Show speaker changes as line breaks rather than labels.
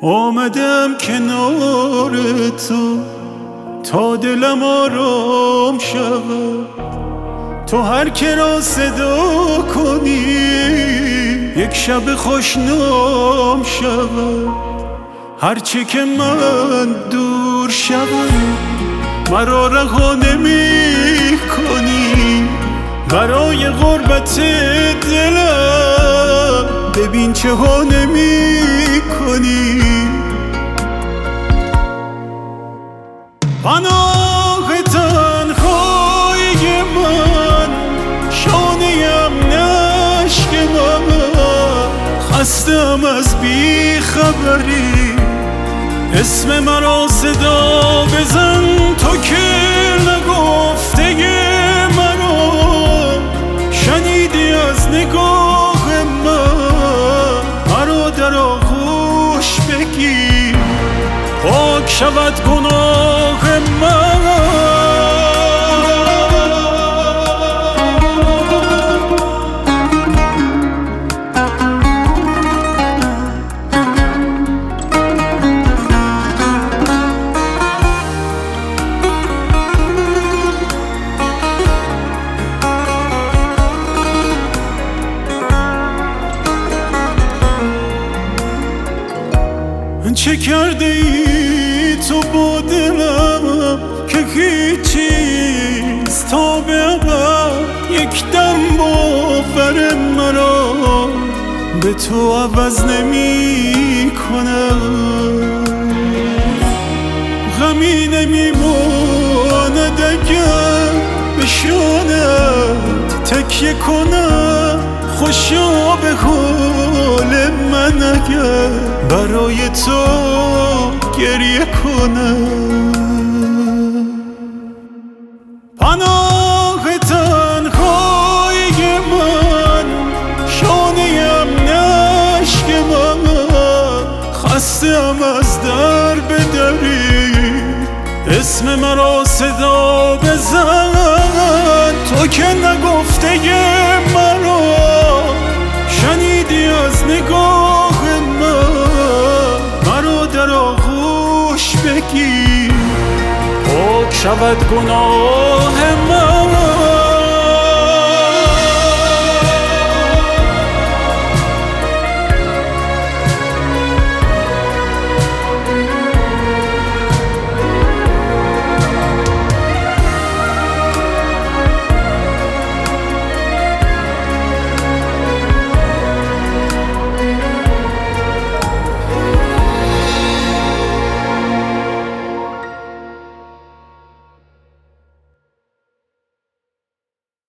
آمدم کنار تو تا دلم آرام شود. تو هر که را صدا کنی یک شب خوشنام شود. هرچه که من دور شوم مرا رها نمی کنی. برای غربت دلم ببین چه ها نمی کنی. پناه تنهایی من شانه‌ام نشک من. خستم از بی خبری اسم مرا صدا بزن. تو که نگفته مرا شنیدی از نگاه من. مرا در آغوش بگیر پاک شود گناه من. چه کرده ای تو با دلم که هیچ چیز تا به ابد یک دم باور مرا به تو عوض نمی کنم. غمی نمی ماند اگر به شانت تکیه کنم. خوشا به حال من اگر برای تو گریه کنم. پناه تنهایی من شانه‌ام نشک من. خستم از در به دری اسم مرا صدا بزن. تو که نگفته مرا شنیدی از نگاه من. مرا در آغوش بگیر پاک شود گناه من.